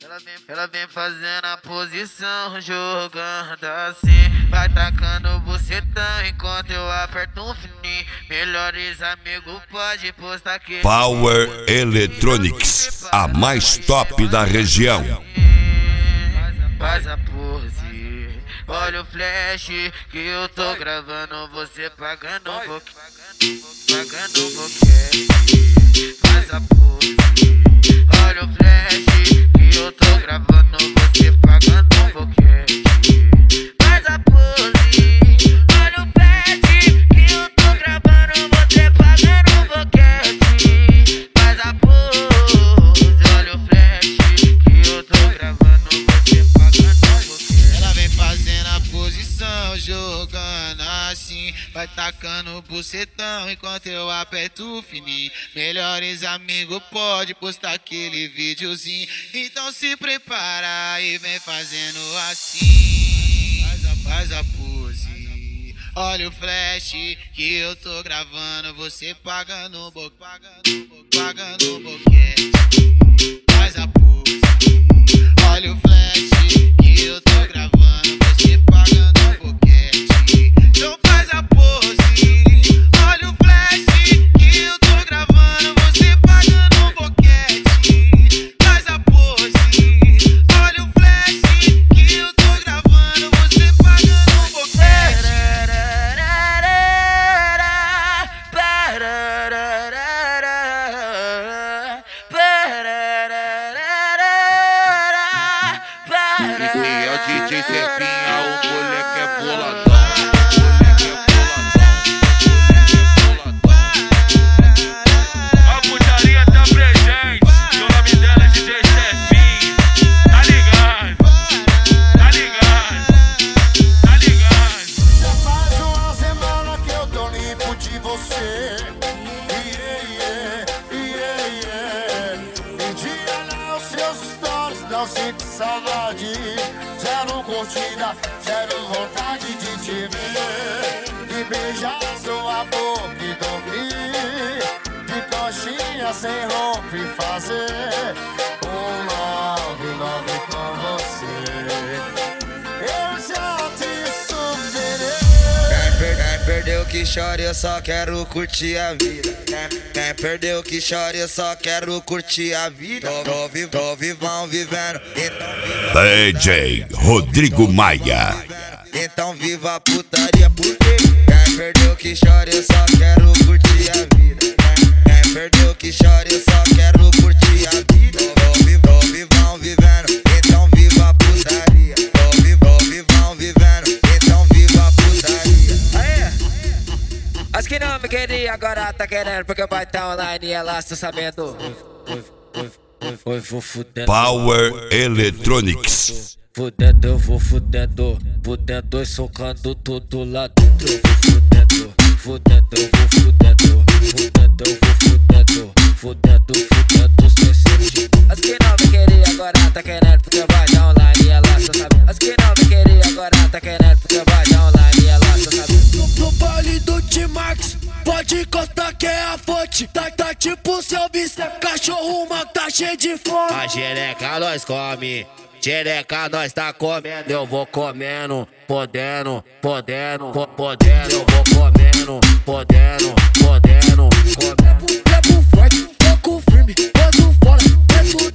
Ela vem fazendo a posição, jogando assim. Vai tacando bucetão enquanto eu aperto um fininho. Melhores amigos pode postar aqui. Power Electronics, a mais top da região. Faz a pose, olha o flash que eu tô gravando, você pagando um pouquinho, pagando um pouquinho. Faz a pose, olha o flash que eu tô gravando, você pagando um pouquinho. Faz a pose, olha o flash que eu tô gravando, você pagando um pouquinho. Faz a pose, olha o flash que eu tô gravando, você pagando um pouquinho. Ela vem fazendo a posição, jogando assim. Vai tacando bucetão enquanto eu aperto o fininho. Melhores amigos pode postar aquele videozinho. Então se prepara e vem fazendo assim. Faz a pose, olha o flash que eu tô gravando, você pagando um pagando um boquete. Faz a pose, olha o flash que eu tô gravando, você pagando um boquete. Então faz a pose, olha o flash que eu tô gravando, você pagando um boquete. Faz a pose, olha o flash que eu tô gravando, você pagando um boquete. E é o DJ Serpinha, o moleque é boladão. A putaria tá presente, e o nome dela é DJ Serpinha. Tá ligado? Tá ligado? Tá ligado? Já faz uma semana que eu tô limpo de você. Me diga lá os seus stories, não sinto saudade. Zero curtida, zero vontade de te ver. De beijar sua boca e dormir. De coxinha sem roupa e fazer love com você. Eu já te superei. Quem perdeu que chora, eu só quero curtir a vida. Quem perdeu que chora, eu só quero curtir a vida. Tô vivão vivendo, então DJ Rodrigo Maia. Então viva a putaria, porque quem perdeu que chora, eu só quero curtir a vida. Quem perdeu que chora, eu só quero curtir a vida. Tô vivão vivendo, então viva a putaria. Tô vivão vivendo, então viva a putaria. Aê! As que não me queria agora tá querendo, porque vai tá online e elas estão sabendo. Oi, vou fudendo. Power Electronics. Fudendo, vou fudendo, fudendo e socando tudo lá dentro. Vou fudendo, vou fudendo, fudendo, vou fudendo, fudendo sem sentido. As que não me queria agora tá querendo, porque vai dar online e elas só sabem. As que não me queria agora tá querendo, porque vai dar online e elas só sabem. No baile do T-Max, pode encostar que é a fonte. Tá tipo seu bicho, cachorro humano, tá cheio de fome. A xereca nós come, xereca nós tá comendo. Eu vou comendo, podendo. Eu vou comendo, podendo. Levo forte, toco firme, boto fora, preto